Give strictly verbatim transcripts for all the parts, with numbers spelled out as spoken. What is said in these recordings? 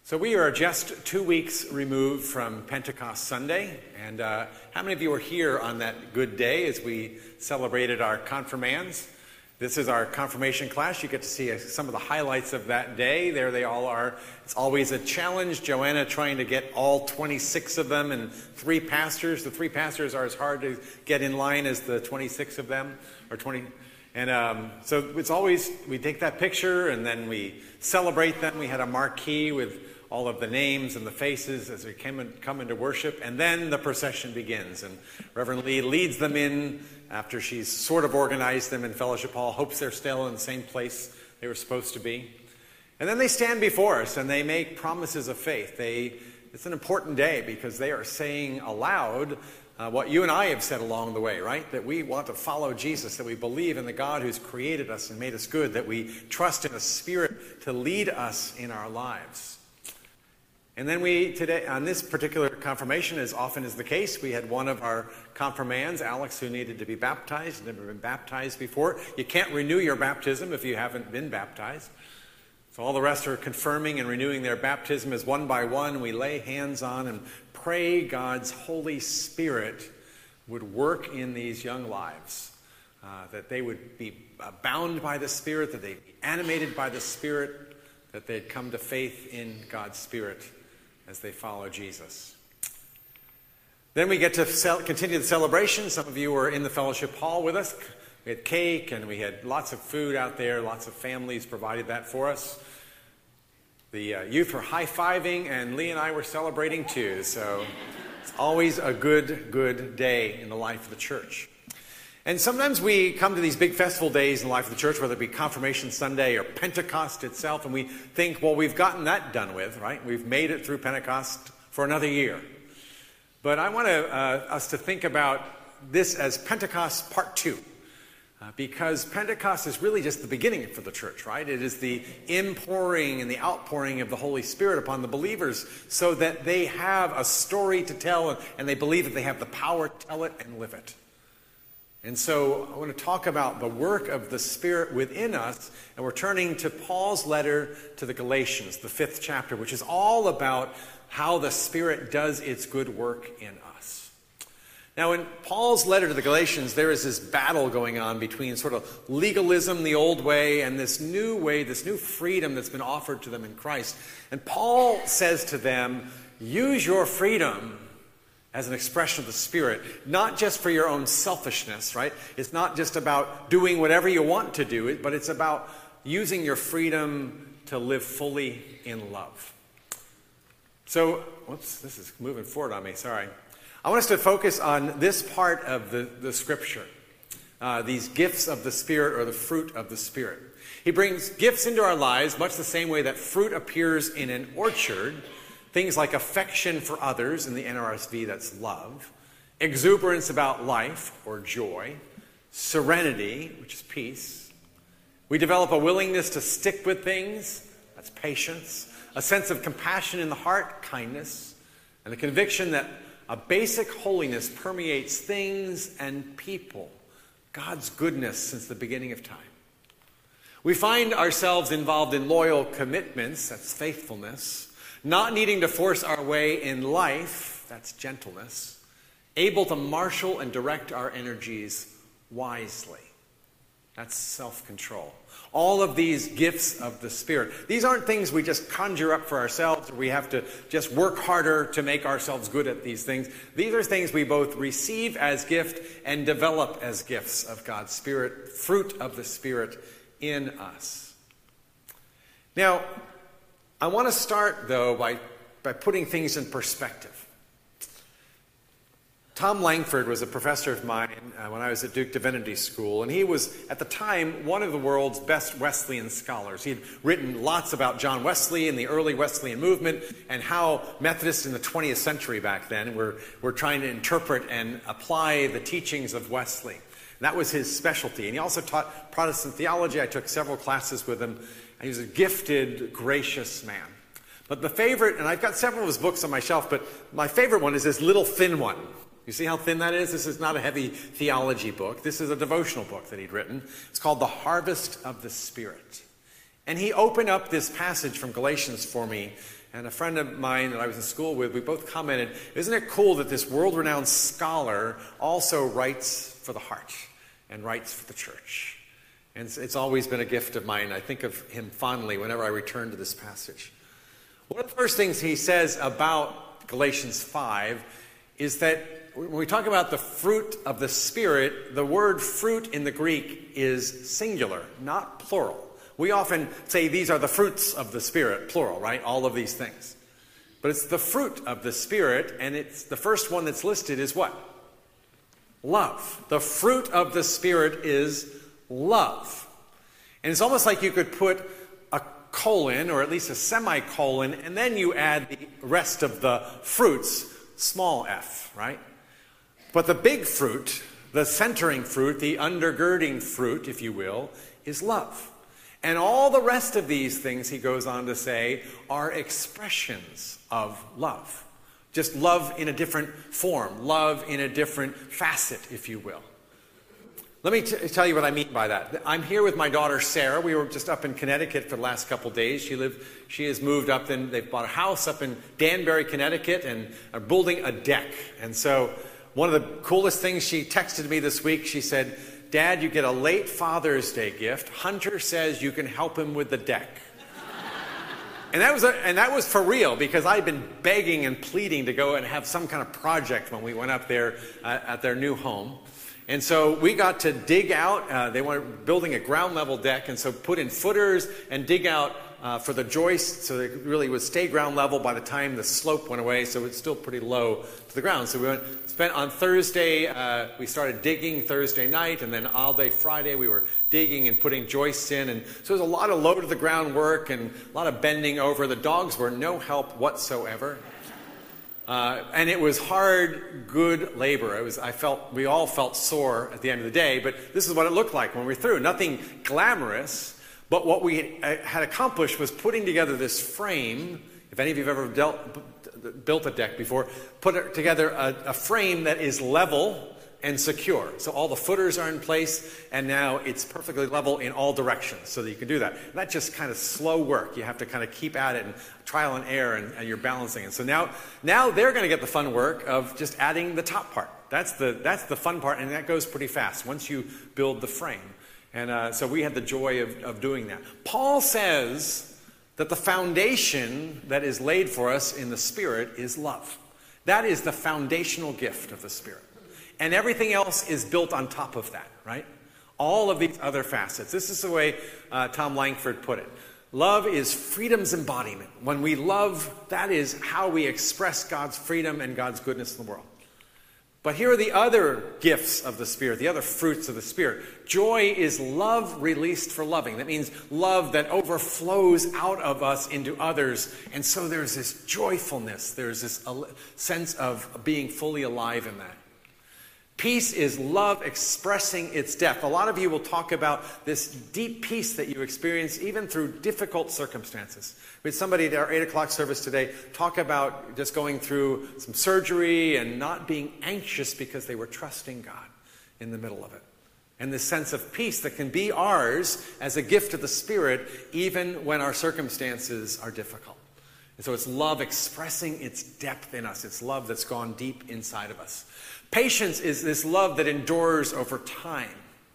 So we are just two weeks removed from Pentecost Sunday, and uh, how many of you were here on that good day as we celebrated our confirmands? This is our confirmation class. You get to see some of the highlights of that day. There they all are. It's always a challenge. Joanna trying to get all twenty-six of them and three pastors. The three pastors are as hard to get in line as the twenty-six of them, or twenty. And um, so it's always, we take that picture and then we celebrate them. We had a marquee with all of the names and the faces as we came in, come into worship. And then the procession begins. And Reverend Lee leads them in after she's sort of organized them in fellowship hall, hopes they're still in the same place they were supposed to be. And then they stand before us and they make promises of faith. They, it's an important day because they are saying aloud uh, what you and I have said along the way, right? That we want to follow Jesus, that we believe in the God who's created us and made us good, that we trust in a Spirit to lead us in our lives. And then we, today, on this particular confirmation, as often is the case, we had one of our confirmands, Alex, who needed to be baptized, never been baptized before. You can't renew your baptism if you haven't been baptized. So all the rest are confirming and renewing their baptism as one by one. We lay hands on and pray God's Holy Spirit would work in these young lives, uh, that they would be bound by the Spirit, that they'd be animated by the Spirit, that they'd come to faith in God's Spirit as they follow Jesus. Then we get to cel- continue the celebration. Some of you were in the fellowship hall with us. We had cake and we had lots of food out there. Lots of families provided that for us. The uh, youth were high-fiving and Lee and I were celebrating too. So it's always a good, good day in the life of the church. And sometimes we come to these big festival days in the life of the church, whether it be Confirmation Sunday or Pentecost itself, and we think, well, we've gotten that done with, right? We've made it through Pentecost for another year. But I want to, uh, us to think about this as Pentecost Part two, uh, because Pentecost is really just the beginning for the church, right? It is the inpouring and the outpouring of the Holy Spirit upon the believers so that they have a story to tell and, and they believe that they have the power to tell it and live it. And so I want to talk about the work of the Spirit within us, and we're turning to Paul's letter to the Galatians, the fifth chapter, which is all about how the Spirit does its good work in us. Now, in Paul's letter to the Galatians, there is this battle going on between sort of legalism, the old way, and this new way, this new freedom that's been offered to them in Christ. And Paul says to them, use your freedom as an expression of the Spirit, not just for your own selfishness, right? It's not just about doing whatever you want to do, but it's about using your freedom to live fully in love. So, whoops, this is moving forward on me, sorry. I want us to focus on this part of the, the Scripture, uh, these gifts of the Spirit or the fruit of the Spirit. He brings gifts into our lives much the same way that fruit appears in an orchard. Things like affection for others, in the N R S V that's love, exuberance about life or joy, serenity, which is peace. We develop a willingness to stick with things, that's patience, a sense of compassion in the heart, kindness, and the conviction that a basic holiness permeates things and people, God's goodness since the beginning of time. We find ourselves involved in loyal commitments, that's faithfulness, not needing to force our way in life, that's gentleness, able to marshal and direct our energies wisely, that's self-control. All of these gifts of the Spirit. These aren't things we just conjure up for ourselves, or we have to just work harder to make ourselves good at these things. These are things we both receive as gift and develop as gifts of God's Spirit, fruit of the Spirit in us. Now, I want to start, though, by, by putting things in perspective. Tom Langford was a professor of mine uh, when I was at Duke Divinity School, and he was, at the time, one of the world's best Wesleyan scholars. He had written lots about John Wesley and the early Wesleyan movement and how Methodists in the twentieth century back then were, were trying to interpret and apply the teachings of Wesley. And that was his specialty. And he also taught Protestant theology. I took several classes with him. He was a gifted, gracious man. But the favorite, and I've got several of his books on my shelf, but my favorite one is this little thin one. You see how thin that is? This is not a heavy theology book. This is a devotional book that he'd written. It's called The Harvest of the Spirit. And he opened up this passage from Galatians for me And a friend of mine that I was in school with, we both commented, isn't it cool that this world-renowned scholar also writes for the heart and writes for the church? And it's, it's always been a gift of mine. I think of him fondly whenever I return to this passage. One of the first things he says about Galatians five is that when we talk about the fruit of the Spirit, the word fruit in the Greek is singular, not plural. We often say these are the fruits of the Spirit, plural, right? All of these things. But it's the fruit of the Spirit, and it's the first one that's listed is what? Love. The fruit of the Spirit is love. And it's almost like you could put a colon, or at least a semicolon, and then you add the rest of the fruits, small f, right? But the big fruit, the centering fruit, the undergirding fruit, if you will, is love. And all the rest of these things, he goes on to say, are expressions of love. Just love in a different form, love in a different facet, if you will. Let me t- tell you what I mean by that. I'm here with my daughter, Sarah. We were just up in Connecticut for the last couple days. She lived, she has moved up, and they've bought a house up in Danbury, Connecticut, and are building a deck. And so one of the coolest things she texted me this week, she said, Dad, you get a late Father's Day gift. Hunter says you can help him with the deck. And that was a, and that was for real, because I'd been begging and pleading to go and have some kind of project when we went up there uh, at their new home. And so we got to dig out. Uh, they were building a ground level deck, and so put in footers and dig out uh, for the joist, so it really would stay ground level by the time the slope went away, so it's still pretty low to the ground. So we went, spent on Thursday, uh, we started digging Thursday night, and then all day Friday we were digging and putting joists in. And so there was a lot of low to the ground work and a lot of bending over. The dogs were no help whatsoever. Uh, and it was hard, good labor. It was, I felt, we all felt sore at the end of the day, but this is what it looked like when we were through. Nothing glamorous, but what we had accomplished was putting together this frame. If any of you have ever dealt, built a deck before, put together a, a frame that is level and secure. So all the footers are in place, and now it's perfectly level in all directions so that you can do that. And that's just kind of slow work. You have to kind of keep at it and trial and error, and, and you're balancing it. So now, now they're going to get the fun work of just adding the top part. That's the, that's the fun part, and that goes pretty fast once you build the frame. And uh, so we had the joy of, of doing that. Paul says that the foundation that is laid for us in the Spirit is love. That is the foundational gift of the Spirit. And everything else is built on top of that, right? All of these other facets. This is the way uh, Tom Langford put it. Love is freedom's embodiment. When we love, that is how we express God's freedom and God's goodness in the world. But here are the other gifts of the Spirit, the other fruits of the Spirit. Joy is love released for loving. That means love that overflows out of us into others. And so there's this joyfulness. There's this sense of being fully alive in that. Peace is love expressing its depth. A lot of you will talk about this deep peace that you experience even through difficult circumstances. We had somebody at our eight o'clock service today talk about just going through some surgery and not being anxious because they were trusting God in the middle of it. And this sense of peace that can be ours as a gift of the Spirit even when our circumstances are difficult. And so it's love expressing its depth in us. It's love that's gone deep inside of us. Patience is this love that endures over time.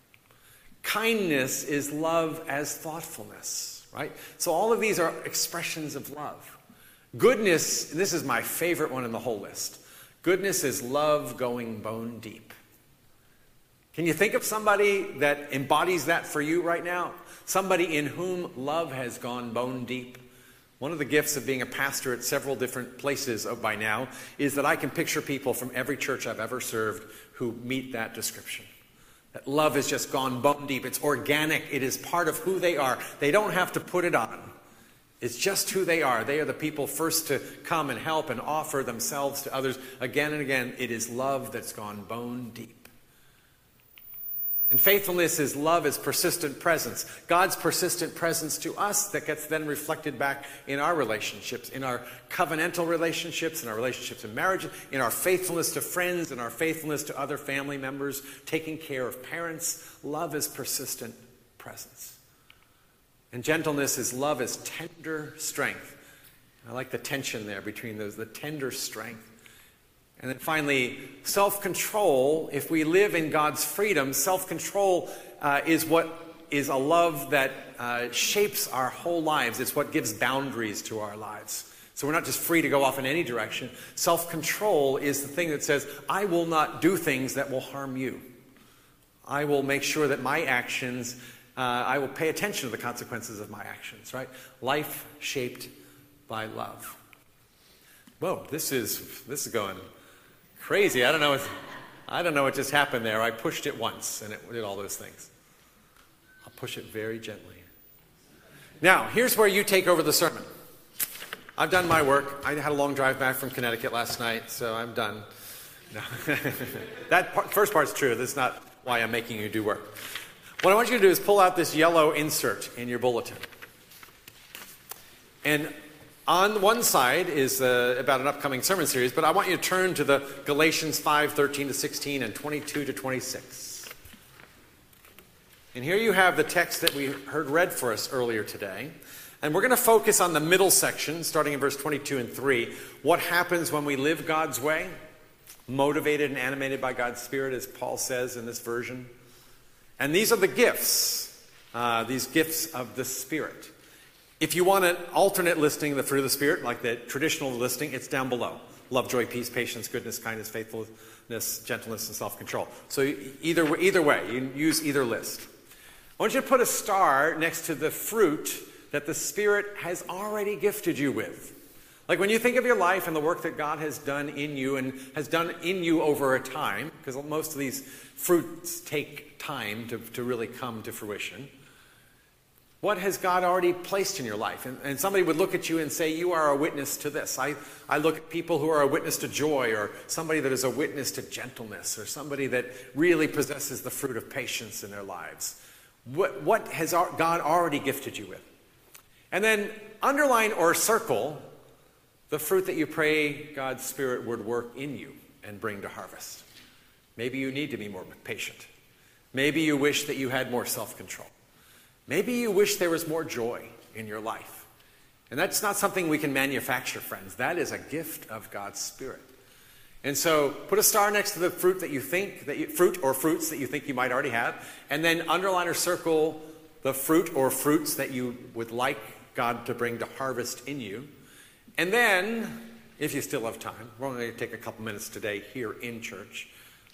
Kindness is love as thoughtfulness, right? So all of these are expressions of love. Goodness, and this is my favorite one in the whole list. Goodness is love going bone deep. Can you think of somebody that embodies that for you right now? Somebody in whom love has gone bone deep? One of the gifts of being a pastor at several different places by now is that I can picture people from every church I've ever served who meet that description. That love has just gone bone deep. It's organic. It is part of who they are. They don't have to put it on. It's just who they are. They are the people first to come and help and offer themselves to others. Again and again, it is love that's gone bone deep. And faithfulness is love as persistent presence. God's persistent presence to us that gets then reflected back in our relationships, in our covenantal relationships, in our relationships in marriage, in our faithfulness to friends, in our faithfulness to other family members, taking care of parents. Love is persistent presence. And gentleness is love as tender strength. I like the tension there between those, the tender strength. And then finally, self-control. If we live in God's freedom, self-control uh, is what is a love that uh, shapes our whole lives. It's what gives boundaries to our lives. So we're not just free to go off in any direction. Self-control is the thing that says, I will not do things that will harm you. I will make sure that my actions, uh, I will pay attention to the consequences of my actions, right? Life shaped by love. Whoa, this is this is going crazy. I don't know what, I don't know what just happened there. I pushed it once and it did all those things. I'll push it very gently. Now, here's where you take over the sermon. I've done my work. I had a long drive back from Connecticut last night, so I'm done. No. That part, first part's true. That's not why I'm making you do work. What I want you to do is pull out this yellow insert in your bulletin. And on one side is uh, about an upcoming sermon series, but I want you to turn to the Galatians five, thirteen to sixteen and twenty-two to twenty-six. And here you have the text that we heard read for us earlier today. And we're going to focus on the middle section, starting in verse twenty-two and three. What happens when we live God's way? Motivated and animated by God's Spirit, as Paul says in this version. And these are the gifts, uh, these gifts of the Spirit. If you want an alternate listing of the fruit of the Spirit, like the traditional listing, it's down below. Love, joy, peace, patience, goodness, kindness, faithfulness, gentleness, and self-control. So either, either way, you can use either list. I want you to put a star next to the fruit that the Spirit has already gifted you with. Like when you think of your life and the work that God has done in you and has done in you over a time, because most of these fruits take time to, to really come to fruition. What has God already placed in your life? And, and somebody would look at you and say, you are a witness to this. I, I look at people who are a witness to joy, or somebody that is a witness to gentleness, or somebody that really possesses the fruit of patience in their lives. What, what has God already gifted you with? And then underline or circle the fruit that you pray God's Spirit would work in you and bring to harvest. Maybe you need to be more patient. Maybe you wish that you had more self-control. Maybe you wish there was more joy in your life. And that's not something we can manufacture, friends. That is a gift of God's Spirit. And so put a star next to the fruit that you think, that you, fruit or fruits that you think you might already have, and then underline or circle the fruit or fruits that you would like God to bring to harvest in you. And then, if you still have time, we're only going to take a couple minutes today here in church,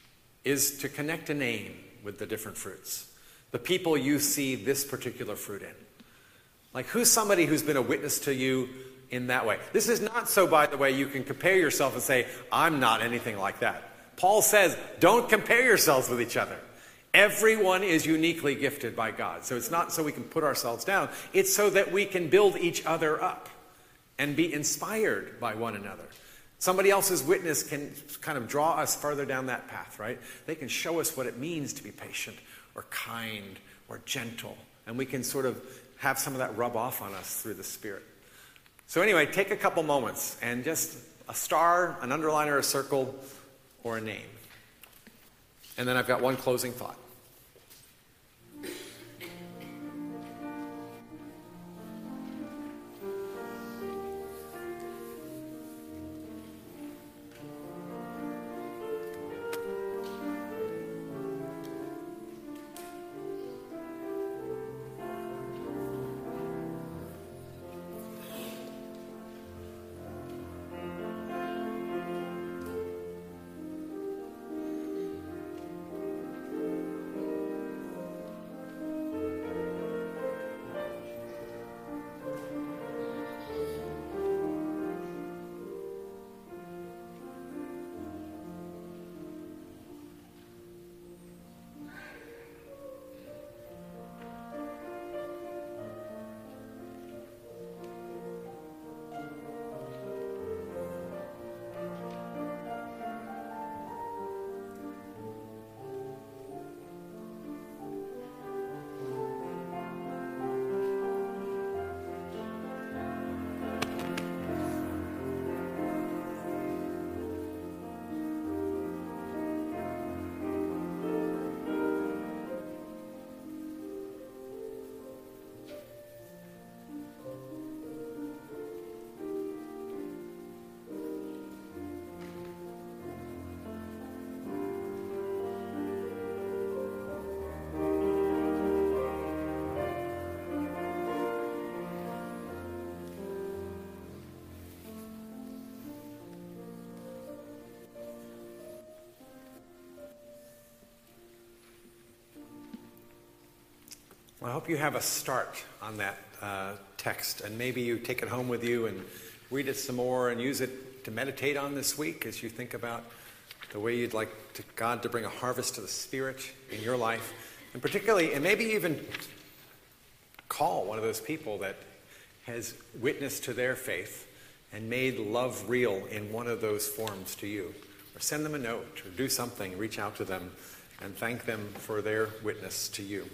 is to connect a name with the different fruits. The people you see this particular fruit in. Like, who's somebody who's been a witness to you in that way? This is not so, by the way, you can compare yourself and say, I'm not anything like that. Paul says, don't compare yourselves with each other. Everyone is uniquely gifted by God. So it's not so we can put ourselves down. It's so that we can build each other up and be inspired by one another. Somebody else's witness can kind of draw us further down that path, right? They can show us what it means to be patient or kind or gentle. And we can sort of have some of that rub off on us through the Spirit. So anyway, take a couple moments and just a star, an underliner, a circle, or a name. And then I've got one closing thought. Well, I hope you have a start on that uh, text, and maybe you take it home with you and read it some more and use it to meditate on this week as you think about the way you'd like to, God to bring a harvest to the Spirit in your life, and particularly, and maybe even call one of those people that has witnessed to their faith and made love real in one of those forms to you. Or send them a note, or do something, reach out to them, and thank them for their witness to you.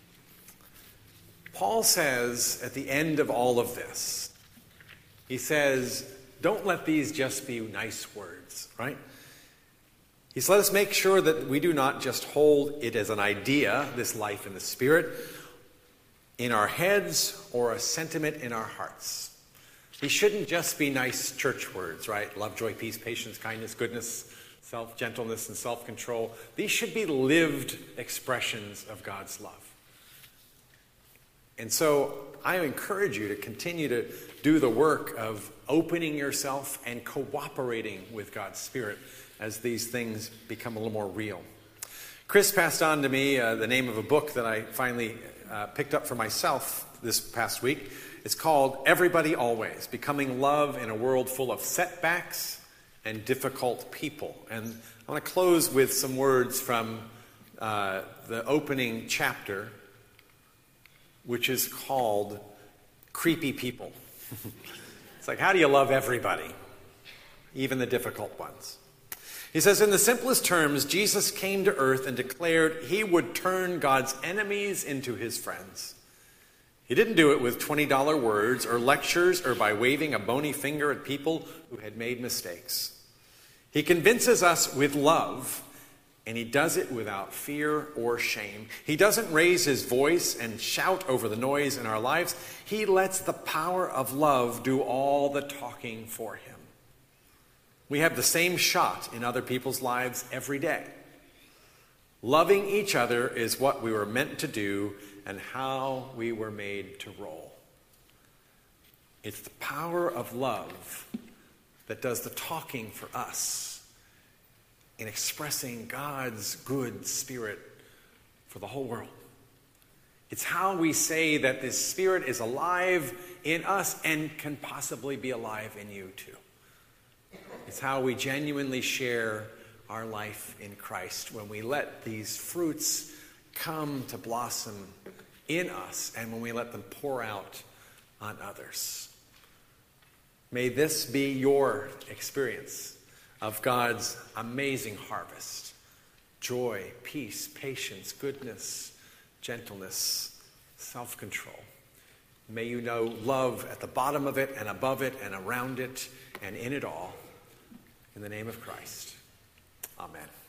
Paul says at the end of all of this, he says, don't let these just be nice words, right? He says, let us make sure that we do not just hold it as an idea, this life in the Spirit, in our heads or a sentiment in our hearts. These shouldn't just be nice church words, right? Love, joy, peace, patience, kindness, goodness, self-gentleness, and self-control. These should be lived expressions of God's love. And so I encourage you to continue to do the work of opening yourself and cooperating with God's Spirit as these things become a little more real. Chris passed on to me uh, the name of a book that I finally uh, picked up for myself this past week. It's called Everybody Always, Becoming Love in a World Full of Setbacks and Difficult People. And I want to close with some words from uh, the opening chapter, which is called Creepy People. It's like, how do you love everybody, even the difficult ones? He says, in the simplest terms, Jesus came to earth and declared he would turn God's enemies into his friends. He didn't do it with twenty dollar words or lectures or by waving a bony finger at people who had made mistakes. He convinces us with love, and he does it without fear or shame. He doesn't raise his voice and shout over the noise in our lives. He lets the power of love do all the talking for him. We have the same shot in other people's lives every day. Loving each other is what we were meant to do and how we were made to roll. It's the power of love that does the talking for us in expressing God's good Spirit for the whole world. It's how we say that this Spirit is alive in us and can possibly be alive in you too. It's how we genuinely share our life in Christ when we let these fruits come to blossom in us and when we let them pour out on others. May this be your experience of God's amazing harvest. Joy, peace, patience, goodness, gentleness, self-control. May you know love at the bottom of it and above it and around it and in it all. In the name of Christ. Amen.